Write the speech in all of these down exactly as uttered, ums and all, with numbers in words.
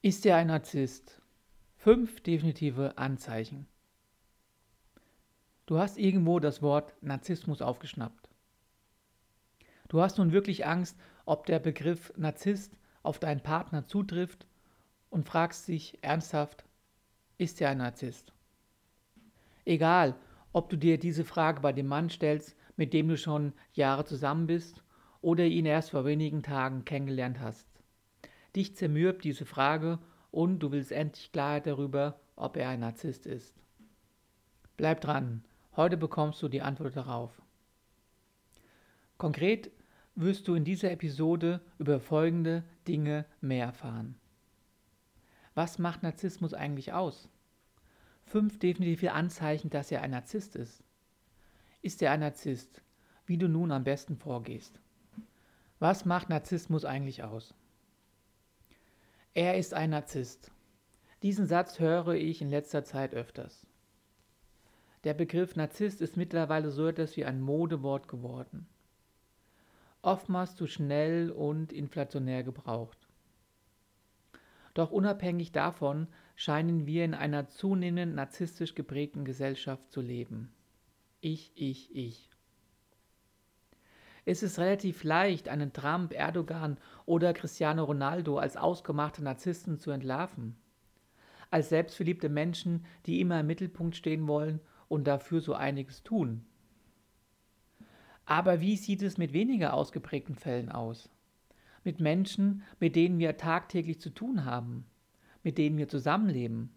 Ist er ein Narzisst? Fünf definitive Anzeichen. Du hast irgendwo das Wort Narzissmus aufgeschnappt. Du hast nun wirklich Angst, ob der Begriff Narzisst auf deinen Partner zutrifft und fragst dich ernsthaft, ist er ein Narzisst? Egal, ob du dir diese Frage bei dem Mann stellst, mit dem du schon Jahre zusammen bist oder ihn erst vor wenigen Tagen kennengelernt hast. Dich zermürbt diese Frage und du willst endlich Klarheit darüber, ob er ein Narzisst ist. Bleib dran, heute bekommst du die Antwort darauf. Konkret wirst du in dieser Episode über folgende Dinge mehr erfahren. Was macht Narzissmus eigentlich aus? Fünf definitive Anzeichen, dass er ein Narzisst ist. Ist er ein Narzisst? Wie du nun am besten vorgehst. Was macht Narzissmus eigentlich aus? Er ist ein Narzisst. Diesen Satz höre ich in letzter Zeit öfters. Der Begriff Narzisst ist mittlerweile so etwas wie ein Modewort geworden. Oftmals zu schnell und inflationär gebraucht. Doch unabhängig davon scheinen wir in einer zunehmend narzisstisch geprägten Gesellschaft zu leben. Ich, ich, ich. Es ist relativ leicht, einen Trump, Erdogan oder Cristiano Ronaldo als ausgemachte Narzissten zu entlarven. Als selbstverliebte Menschen, die immer im Mittelpunkt stehen wollen und dafür so einiges tun. Aber wie sieht es mit weniger ausgeprägten Fällen aus? Mit Menschen, mit denen wir tagtäglich zu tun haben, mit denen wir zusammenleben.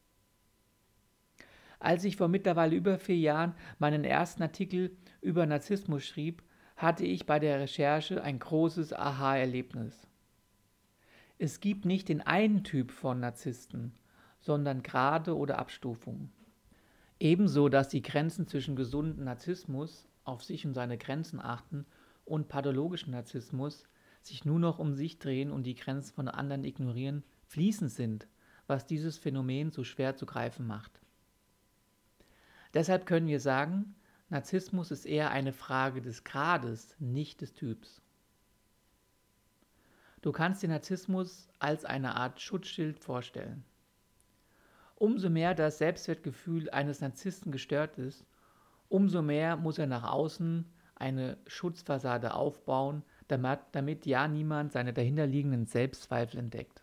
Als ich vor mittlerweile über vier Jahren meinen ersten Artikel über Narzissmus schrieb, hatte ich bei der Recherche ein großes Aha-Erlebnis. Es gibt nicht den einen Typ von Narzissten, sondern Grade oder Abstufungen. Ebenso, dass die Grenzen zwischen gesundem Narzissmus, auf sich und seine Grenzen achten, und pathologischen Narzissmus sich nur noch um sich drehen und die Grenzen von anderen ignorieren, fließend sind, was dieses Phänomen so schwer zu greifen macht. Deshalb können wir sagen, Narzissmus ist eher eine Frage des Grades, nicht des Typs. Du kannst den Narzissmus als eine Art Schutzschild vorstellen. Umso mehr das Selbstwertgefühl eines Narzissten gestört ist, umso mehr muss er nach außen eine Schutzfassade aufbauen, damit, damit ja niemand seine dahinterliegenden Selbstzweifel entdeckt.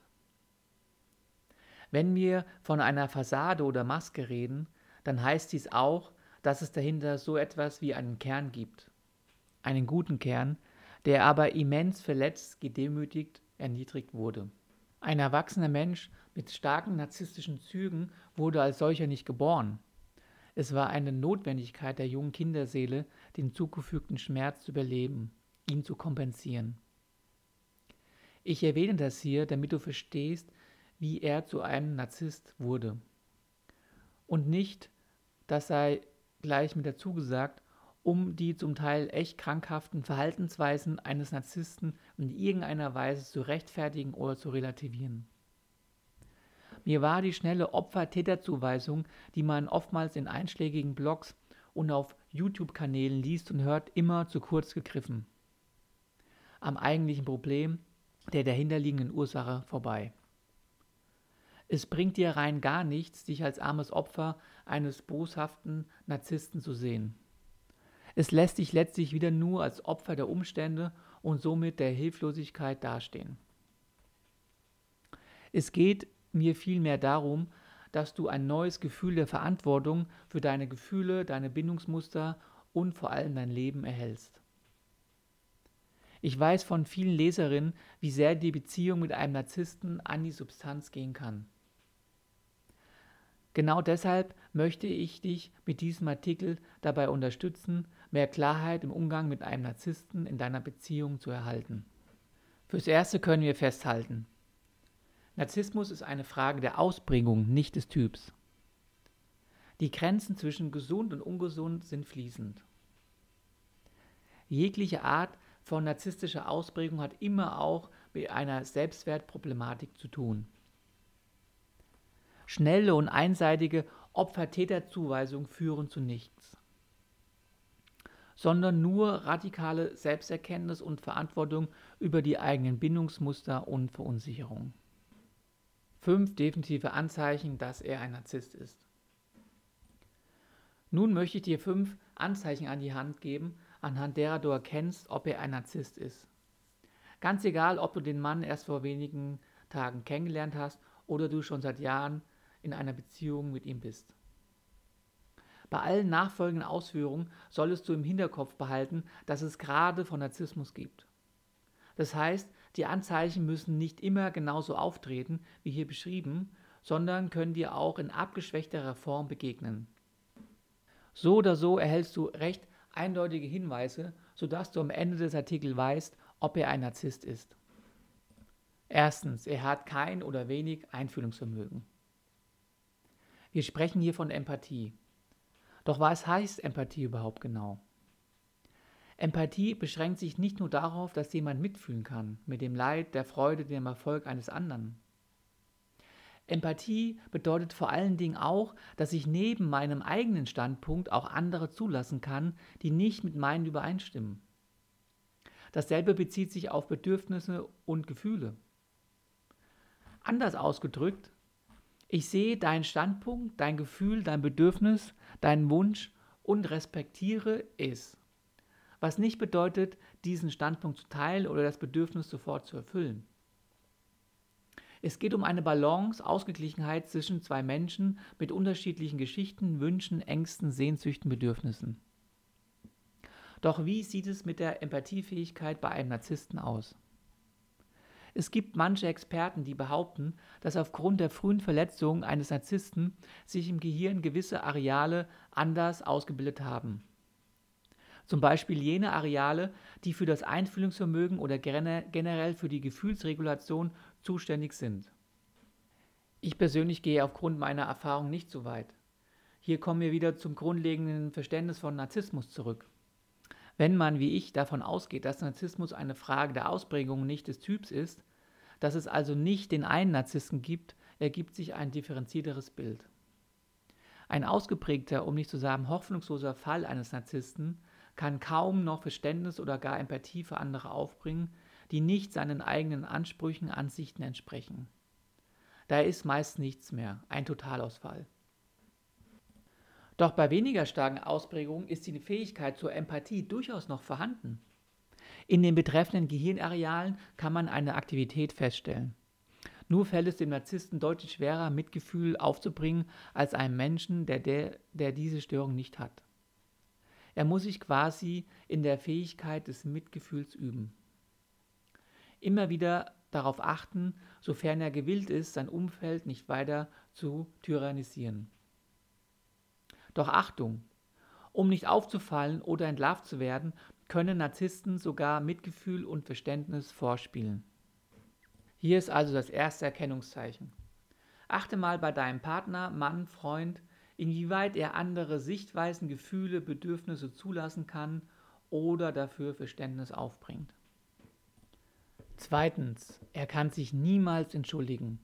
Wenn wir von einer Fassade oder Maske reden, dann heißt dies auch, dass es dahinter so etwas wie einen Kern gibt. Einen guten Kern, der aber immens verletzt, gedemütigt, erniedrigt wurde. Ein erwachsener Mensch mit starken narzisstischen Zügen wurde als solcher nicht geboren. Es war eine Notwendigkeit der jungen Kinderseele, den zugefügten Schmerz zu überleben, ihn zu kompensieren. Ich erwähne das hier, damit du verstehst, wie er zu einem Narzisst wurde. Und nicht, das sei gleich mit dazu gesagt, um die zum Teil echt krankhaften Verhaltensweisen eines Narzissten in irgendeiner Weise zu rechtfertigen oder zu relativieren. Mir war die schnelle Opfer-Täter-Zuweisung, die man oftmals in einschlägigen Blogs und auf YouTube-Kanälen liest und hört, immer zu kurz gegriffen. Am eigentlichen Problem, der dahinterliegenden Ursache, vorbei. Es bringt dir rein gar nichts, dich als armes Opfer eines boshaften Narzissten zu sehen. Es lässt dich letztlich wieder nur als Opfer der Umstände und somit der Hilflosigkeit dastehen. Es geht mir vielmehr darum, dass du ein neues Gefühl der Verantwortung für deine Gefühle, deine Bindungsmuster und vor allem dein Leben erhältst. Ich weiß von vielen Leserinnen, wie sehr die Beziehung mit einem Narzissten an die Substanz gehen kann. Genau deshalb möchte ich dich mit diesem Artikel dabei unterstützen, mehr Klarheit im Umgang mit einem Narzissten in deiner Beziehung zu erhalten. Fürs Erste können wir festhalten: Narzissmus ist eine Frage der Ausprägung, nicht des Typs. Die Grenzen zwischen gesund und ungesund sind fließend. Jegliche Art von narzisstischer Ausprägung hat immer auch mit einer Selbstwertproblematik zu tun. Schnelle und einseitige Opfer-Täter-Zuweisung führen zu nichts, sondern nur radikale Selbsterkenntnis und Verantwortung über die eigenen Bindungsmuster und Verunsicherung. Fünf definitive Anzeichen, dass er ein Narzisst ist. Nun möchte ich dir fünf Anzeichen an die Hand geben, anhand derer du erkennst, ob er ein Narzisst ist. Ganz egal, ob du den Mann erst vor wenigen Tagen kennengelernt hast oder du schon seit Jahren in einer Beziehung mit ihm bist. Bei allen nachfolgenden Ausführungen solltest du im Hinterkopf behalten, dass es Grade von Narzissmus gibt. Das heißt, die Anzeichen müssen nicht immer genauso auftreten, wie hier beschrieben, sondern können dir auch in abgeschwächterer Form begegnen. So oder so erhältst du recht eindeutige Hinweise, sodass du am Ende des Artikels weißt, ob er ein Narzisst ist. Erstens, er hat kein oder wenig Einfühlungsvermögen. Wir sprechen hier von Empathie. Doch was heißt Empathie überhaupt genau? Empathie beschränkt sich nicht nur darauf, dass jemand mitfühlen kann, mit dem Leid, der Freude, dem Erfolg eines anderen. Empathie bedeutet vor allen Dingen auch, dass ich neben meinem eigenen Standpunkt auch andere zulassen kann, die nicht mit meinen übereinstimmen. Dasselbe bezieht sich auf Bedürfnisse und Gefühle. Anders ausgedrückt, ich sehe deinen Standpunkt, dein Gefühl, dein Bedürfnis, deinen Wunsch und respektiere es. Was nicht bedeutet, diesen Standpunkt zu teilen oder das Bedürfnis sofort zu erfüllen. Es geht um eine Balance, Ausgeglichenheit zwischen zwei Menschen mit unterschiedlichen Geschichten, Wünschen, Ängsten, Sehnsüchten, Bedürfnissen. Doch wie sieht es mit der Empathiefähigkeit bei einem Narzissten aus? Es gibt manche Experten, die behaupten, dass aufgrund der frühen Verletzungen eines Narzissten sich im Gehirn gewisse Areale anders ausgebildet haben. Zum Beispiel jene Areale, die für das Einfühlungsvermögen oder generell für die Gefühlsregulation zuständig sind. Ich persönlich gehe aufgrund meiner Erfahrung nicht so weit. Hier kommen wir wieder zum grundlegenden Verständnis von Narzissmus zurück. Wenn man, wie ich, davon ausgeht, dass Narzissmus eine Frage der Ausprägung, nicht des Typs ist, dass es also nicht den einen Narzissten gibt, ergibt sich ein differenzierteres Bild. Ein ausgeprägter, um nicht zu sagen hoffnungsloser Fall eines Narzissten kann kaum noch Verständnis oder gar Empathie für andere aufbringen, die nicht seinen eigenen Ansprüchen, Ansichten entsprechen. Da ist meist nichts mehr, ein Totalausfall. Doch bei weniger starken Ausprägungen ist die Fähigkeit zur Empathie durchaus noch vorhanden. In den betreffenden Gehirnarealen kann man eine Aktivität feststellen. Nur fällt es dem Narzissten deutlich schwerer, Mitgefühl aufzubringen, als einem Menschen, der, der, der diese Störung nicht hat. Er muss sich quasi in der Fähigkeit des Mitgefühls üben. Immer wieder darauf achten, sofern er gewillt ist, sein Umfeld nicht weiter zu tyrannisieren. Doch Achtung! Um nicht aufzufallen oder entlarvt zu werden, können Narzissten sogar Mitgefühl und Verständnis vorspielen. Hier ist also das erste Erkennungszeichen. Achte mal bei deinem Partner, Mann, Freund, inwieweit er andere Sichtweisen, Gefühle, Bedürfnisse zulassen kann oder dafür Verständnis aufbringt. Zweitens, er kann sich niemals entschuldigen.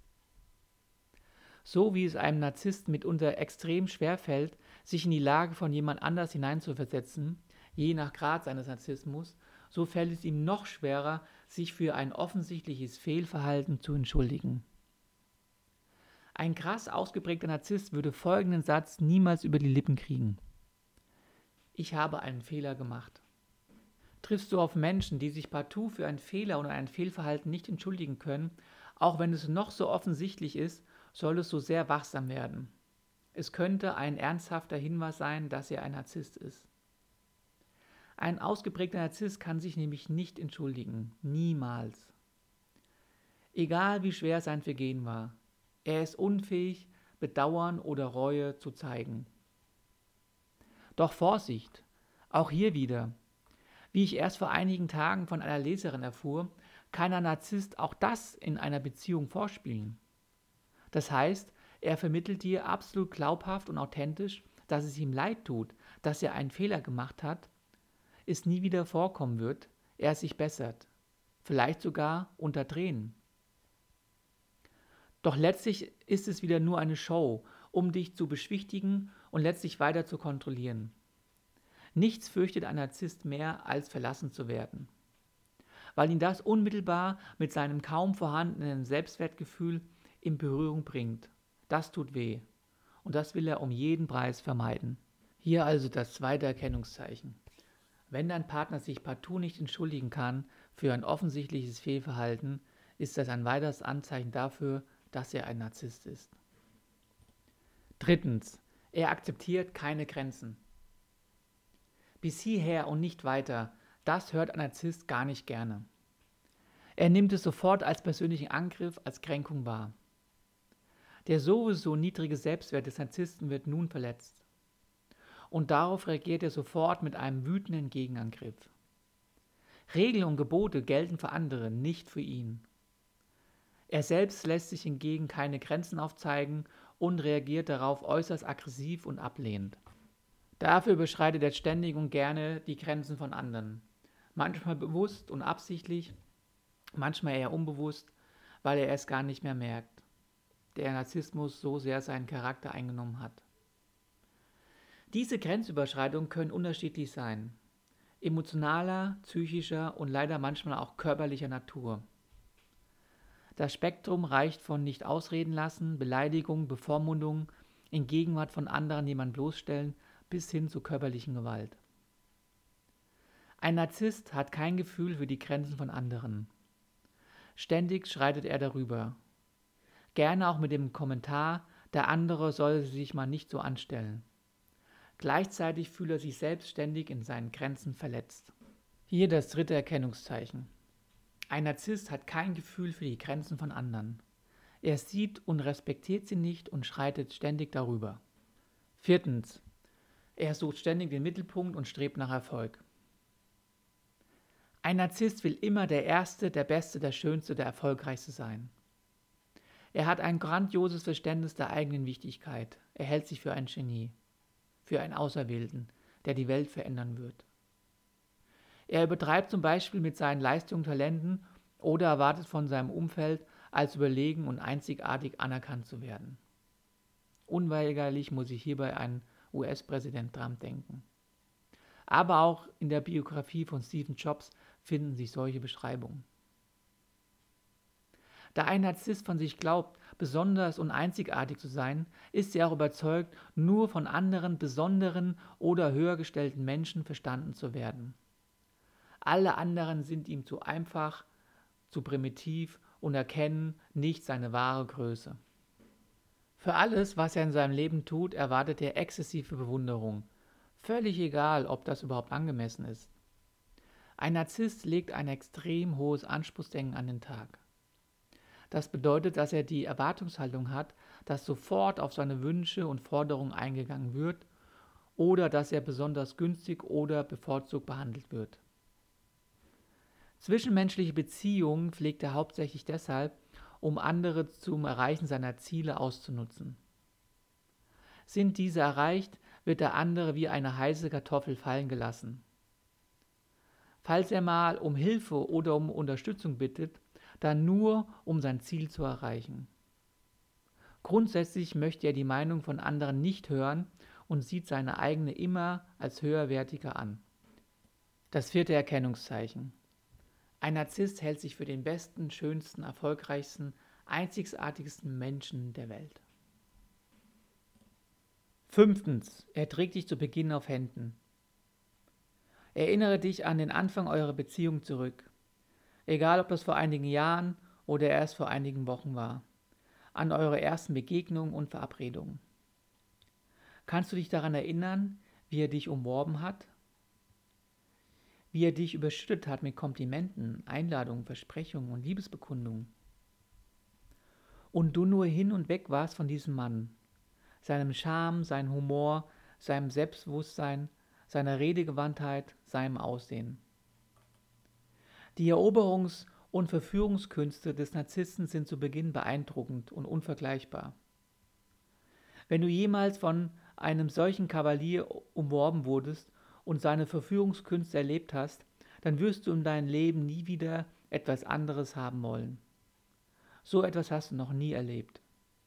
So wie es einem Narzissten mitunter extrem schwer fällt, sich in die Lage von jemand anders hineinzuversetzen, je nach Grad seines Narzissmus, so fällt es ihm noch schwerer, sich für ein offensichtliches Fehlverhalten zu entschuldigen. Ein krass ausgeprägter Narzisst würde folgenden Satz niemals über die Lippen kriegen: Ich habe einen Fehler gemacht. Triffst du auf Menschen, die sich partout für einen Fehler oder ein Fehlverhalten nicht entschuldigen können, auch wenn es noch so offensichtlich ist, solltest du sehr wachsam werden. Es könnte ein ernsthafter Hinweis sein, dass er ein Narzisst ist. Ein ausgeprägter Narzisst kann sich nämlich nicht entschuldigen. Niemals. Egal wie schwer sein Vergehen war. Er ist unfähig, Bedauern oder Reue zu zeigen. Doch Vorsicht! Auch hier wieder. Wie ich erst vor einigen Tagen von einer Leserin erfuhr, kann ein Narzisst auch das in einer Beziehung vorspielen. Das heißt, er vermittelt dir absolut glaubhaft und authentisch, dass es ihm leid tut, dass er einen Fehler gemacht hat, es nie wieder vorkommen wird, er sich bessert, vielleicht sogar unter Tränen. Doch letztlich ist es wieder nur eine Show, um dich zu beschwichtigen und letztlich weiter zu kontrollieren. Nichts fürchtet ein Narzisst mehr, als verlassen zu werden, weil ihn das unmittelbar mit seinem kaum vorhandenen Selbstwertgefühl in Berührung bringt. Das tut weh. Und das will er um jeden Preis vermeiden. Hier also das zweite Erkennungszeichen. Wenn dein Partner sich partout nicht entschuldigen kann für ein offensichtliches Fehlverhalten, ist das ein weiteres Anzeichen dafür, dass er ein Narzisst ist. Drittens. Er akzeptiert keine Grenzen. Bis hierher und nicht weiter, das hört ein Narzisst gar nicht gerne. Er nimmt es sofort als persönlichen Angriff, als Kränkung wahr. Der sowieso niedrige Selbstwert des Narzissten wird nun verletzt. Und darauf reagiert er sofort mit einem wütenden Gegenangriff. Regeln und Gebote gelten für andere, nicht für ihn. Er selbst lässt sich hingegen keine Grenzen aufzeigen und reagiert darauf äußerst aggressiv und ablehnend. Dafür überschreitet er ständig und gerne die Grenzen von anderen. Manchmal bewusst und absichtlich, manchmal eher unbewusst, weil er es gar nicht mehr merkt. Der Narzissmus so sehr seinen Charakter eingenommen hat. Diese Grenzüberschreitungen können unterschiedlich sein. Emotionaler, psychischer und leider manchmal auch körperlicher Natur. Das Spektrum reicht von nicht ausreden lassen, Beleidigung, Bevormundung, in Gegenwart von anderen jemanden bloßstellen, bis hin zu körperlichen Gewalt. Ein Narzisst hat kein Gefühl für die Grenzen von anderen. Ständig schreitet er darüber. Gerne auch mit dem Kommentar, der andere solle sich mal nicht so anstellen. Gleichzeitig fühlt er sich selbst ständig in seinen Grenzen verletzt. Hier das dritte Erkennungszeichen. Ein Narzisst hat kein Gefühl für die Grenzen von anderen. Er sieht und respektiert sie nicht und schreitet ständig darüber. Viertens. Er sucht ständig den Mittelpunkt und strebt nach Erfolg. Ein Narzisst will immer der Erste, der Beste, der Schönste, der Erfolgreichste sein. Er hat ein grandioses Verständnis der eigenen Wichtigkeit. Er hält sich für ein Genie, für einen Auserwählten, der die Welt verändern wird. Er übertreibt zum Beispiel mit seinen Leistungen, Talenten oder erwartet von seinem Umfeld, als überlegen und einzigartig anerkannt zu werden. Unweigerlich muss ich hierbei an U S-Präsident Trump denken. Aber auch in der Biografie von Steve Jobs finden sich solche Beschreibungen. Da ein Narzisst von sich glaubt, besonders und einzigartig zu sein, ist er auch überzeugt, nur von anderen besonderen oder höher gestellten Menschen verstanden zu werden. Alle anderen sind ihm zu einfach, zu primitiv und erkennen nicht seine wahre Größe. Für alles, was er in seinem Leben tut, erwartet er exzessive Bewunderung. Völlig egal, ob das überhaupt angemessen ist. Ein Narzisst legt ein extrem hohes Anspruchsdenken an den Tag. Das bedeutet, dass er die Erwartungshaltung hat, dass sofort auf seine Wünsche und Forderungen eingegangen wird oder dass er besonders günstig oder bevorzugt behandelt wird. Zwischenmenschliche Beziehungen pflegt er hauptsächlich deshalb, um andere zum Erreichen seiner Ziele auszunutzen. Sind diese erreicht, wird der andere wie eine heiße Kartoffel fallen gelassen. Falls er mal um Hilfe oder um Unterstützung bittet, dann nur, um sein Ziel zu erreichen. Grundsätzlich möchte er die Meinung von anderen nicht hören und sieht seine eigene immer als höherwertiger an. Das vierte Erkennungszeichen. Ein Narzisst hält sich für den besten, schönsten, erfolgreichsten, einzigartigsten Menschen der Welt. Fünftens. Er trägt dich zu Beginn auf Händen. Erinnere dich an den Anfang eurer Beziehung zurück. Egal, ob das vor einigen Jahren oder erst vor einigen Wochen war. An eure ersten Begegnungen und Verabredungen. Kannst du dich daran erinnern, wie er dich umworben hat? Wie er dich überschüttet hat mit Komplimenten, Einladungen, Versprechungen und Liebesbekundungen? Und du nur hin und weg warst von diesem Mann, seinem Charme, seinem Humor, seinem Selbstbewusstsein, seiner Redegewandtheit, seinem Aussehen. Die Eroberungs- und Verführungskünste des Narzissten sind zu Beginn beeindruckend und unvergleichbar. Wenn du jemals von einem solchen Kavalier umworben wurdest und seine Verführungskünste erlebt hast, dann wirst du in deinem Leben nie wieder etwas anderes haben wollen. So etwas hast du noch nie erlebt.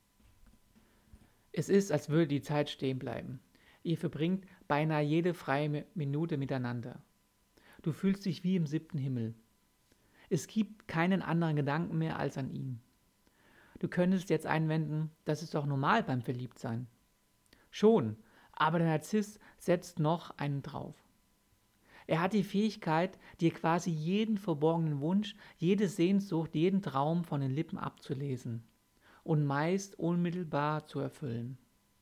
Es ist, als würde die Zeit stehen bleiben. Ihr verbringt beinahe jede freie Minute miteinander. Du fühlst dich wie im siebten Himmel. Es gibt keinen anderen Gedanken mehr als an ihn. Du könntest jetzt einwenden, das ist doch normal beim Verliebtsein. Schon, aber der Narzisst setzt noch einen drauf. Er hat die Fähigkeit, dir quasi jeden verborgenen Wunsch, jede Sehnsucht, jeden Traum von den Lippen abzulesen und meist unmittelbar zu erfüllen.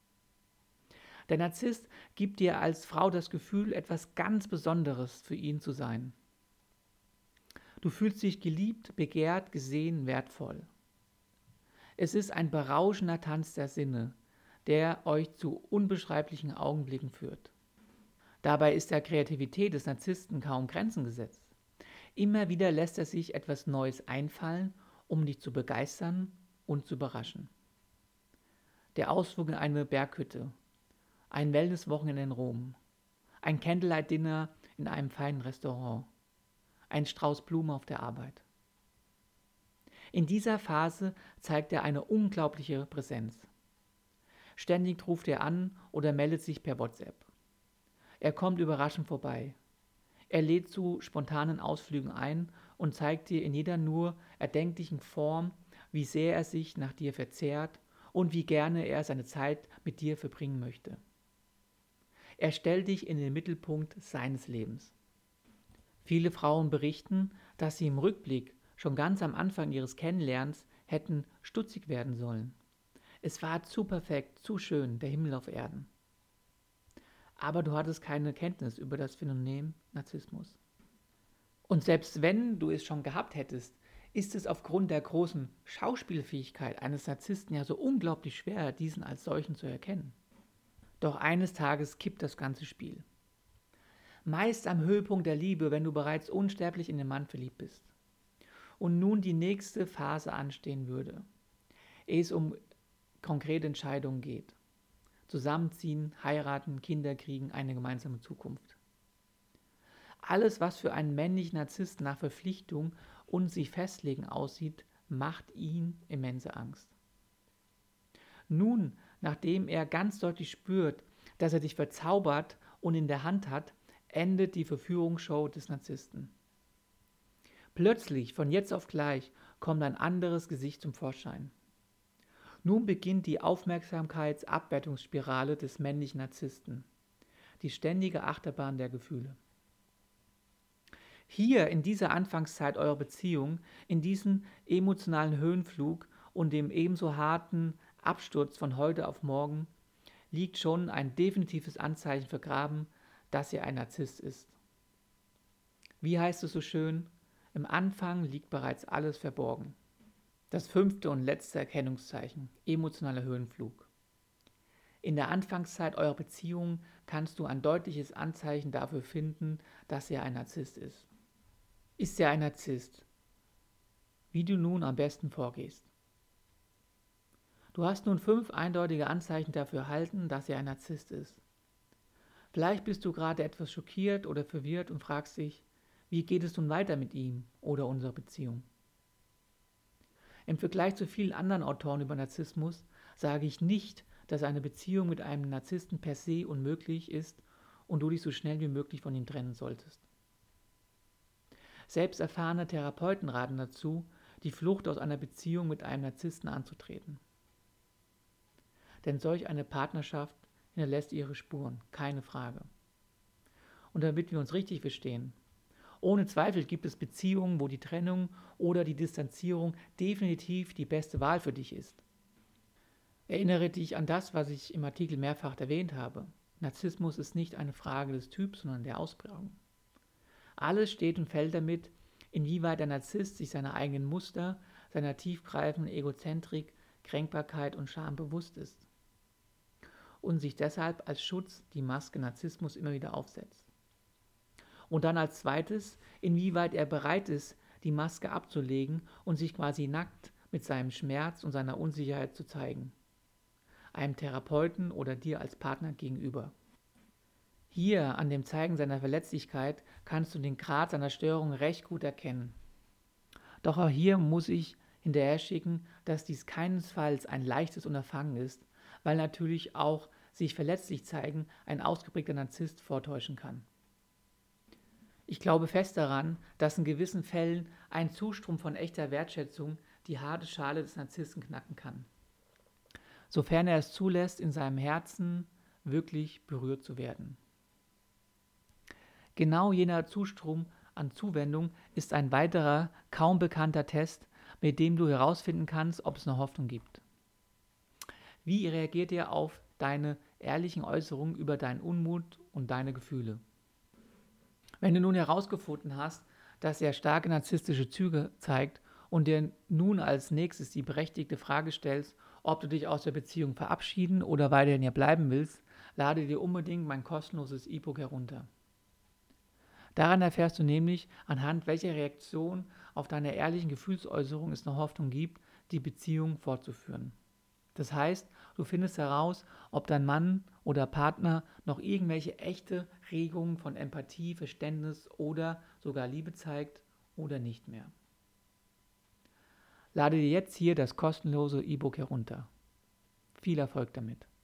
Der Narzisst gibt dir als Frau das Gefühl, etwas ganz Besonderes für ihn zu sein. Du fühlst dich geliebt, begehrt, gesehen, wertvoll. Es ist ein berauschender Tanz der Sinne, der euch zu unbeschreiblichen Augenblicken führt. Dabei ist der Kreativität des Narzissten kaum Grenzen gesetzt. Immer wieder lässt er sich etwas Neues einfallen, um dich zu begeistern und zu überraschen. Der Ausflug in eine Berghütte, ein Wellnesswochenende in Rom, ein Candlelight-Dinner in einem feinen Restaurant, ein Strauß Blumen auf der Arbeit. In dieser Phase zeigt er eine unglaubliche Präsenz. Ständig ruft er an oder meldet sich per WhatsApp. Er kommt überraschend vorbei. Er lädt zu spontanen Ausflügen ein und zeigt dir in jeder nur erdenklichen Form, wie sehr er sich nach dir verzehrt und wie gerne er seine Zeit mit dir verbringen möchte. Er stellt dich in den Mittelpunkt seines Lebens. Viele Frauen berichten, dass sie im Rückblick schon ganz am Anfang ihres Kennenlernens hätten stutzig werden sollen. Es war zu perfekt, zu schön, der Himmel auf Erden. Aber du hattest keine Kenntnis über das Phänomen Narzissmus. Und selbst wenn du es schon gehabt hättest, ist es aufgrund der großen Schauspielfähigkeit eines Narzissten ja so unglaublich schwer, diesen als solchen zu erkennen. Doch eines Tages kippt das ganze Spiel. Meist am Höhepunkt der Liebe, wenn du bereits unsterblich in den Mann verliebt bist. Und nun die nächste Phase anstehen würde, ehe es um konkrete Entscheidungen geht. Zusammenziehen, heiraten, Kinder kriegen, eine gemeinsame Zukunft. Alles, was für einen männlichen Narzissten nach Verpflichtung und sich festlegen aussieht, macht ihm immense Angst. Nun, nachdem er ganz deutlich spürt, dass er dich verzaubert und in der Hand hat, endet die Verführungsshow des Narzissten. Plötzlich, von jetzt auf gleich, kommt ein anderes Gesicht zum Vorschein. Nun beginnt die Aufmerksamkeitsabwertungsspirale des männlichen Narzissten, die ständige Achterbahn der Gefühle. Hier in dieser Anfangszeit eurer Beziehung, in diesem emotionalen Höhenflug und dem ebenso harten Absturz von heute auf morgen, liegt schon ein definitives Anzeichen vergraben, dass er ein Narzisst ist. Wie heißt es so schön? Im Anfang liegt bereits alles verborgen. Das fünfte und letzte Erkennungszeichen, emotionaler Höhenflug. In der Anfangszeit eurer Beziehung kannst du ein deutliches Anzeichen dafür finden, dass er ein Narzisst ist. Ist er ein Narzisst? Wie du nun am besten vorgehst. Du hast nun fünf eindeutige Anzeichen dafür erhalten, dass er ein Narzisst ist. Vielleicht bist du gerade etwas schockiert oder verwirrt und fragst dich, wie geht es nun weiter mit ihm oder unserer Beziehung? Im Vergleich zu vielen anderen Autoren über Narzissmus sage ich nicht, dass eine Beziehung mit einem Narzissten per se unmöglich ist und du dich so schnell wie möglich von ihm trennen solltest. Selbst erfahrene Therapeuten raten dazu, die Flucht aus einer Beziehung mit einem Narzissten anzutreten. Denn solch eine Partnerschaft hinterlässt ihre Spuren, keine Frage. Und damit wir uns richtig verstehen, ohne Zweifel gibt es Beziehungen, wo die Trennung oder die Distanzierung definitiv die beste Wahl für dich ist. Erinnere dich an das, was ich im Artikel mehrfach erwähnt habe. Narzissmus ist nicht eine Frage des Typs, sondern der Ausprägung. Alles steht und fällt damit, inwieweit der Narzisst sich seiner eigenen Muster, seiner tiefgreifenden Egozentrik, Kränkbarkeit und Scham bewusst ist und sich deshalb als Schutz die Maske Narzissmus immer wieder aufsetzt. Und dann als zweites, inwieweit er bereit ist, die Maske abzulegen und sich quasi nackt mit seinem Schmerz und seiner Unsicherheit zu zeigen. Einem Therapeuten oder dir als Partner gegenüber. Hier, an dem Zeigen seiner Verletzlichkeit, kannst du den Grad seiner Störung recht gut erkennen. Doch auch hier muss ich hinterher schicken, dass dies keinesfalls ein leichtes Unterfangen ist, weil natürlich auch sich verletzlich zeigen ein ausgeprägter Narzisst vortäuschen kann. Ich glaube fest daran, dass in gewissen Fällen ein Zustrom von echter Wertschätzung die harte Schale des Narzissten knacken kann, sofern er es zulässt, in seinem Herzen wirklich berührt zu werden. Genau jener Zustrom an Zuwendung ist ein weiterer, kaum bekannter Test, mit dem du herausfinden kannst, ob es eine Hoffnung gibt. Wie reagiert er auf deine ehrlichen Äußerungen über deinen Unmut und deine Gefühle? Wenn du nun herausgefunden hast, dass er starke narzisstische Züge zeigt und dir nun als nächstes die berechtigte Frage stellst, ob du dich aus der Beziehung verabschieden oder weiterhin hier bleiben willst, lade dir unbedingt mein kostenloses E-Book herunter. Daran erfährst du nämlich, anhand welcher Reaktion auf deine ehrlichen Gefühlsäußerungen es eine Hoffnung gibt, die Beziehung fortzuführen. Das heißt, du findest heraus, ob dein Mann oder Partner noch irgendwelche echte Regungen von Empathie, Verständnis oder sogar Liebe zeigt oder nicht mehr. Lade dir jetzt hier das kostenlose E-Book herunter. Viel Erfolg damit!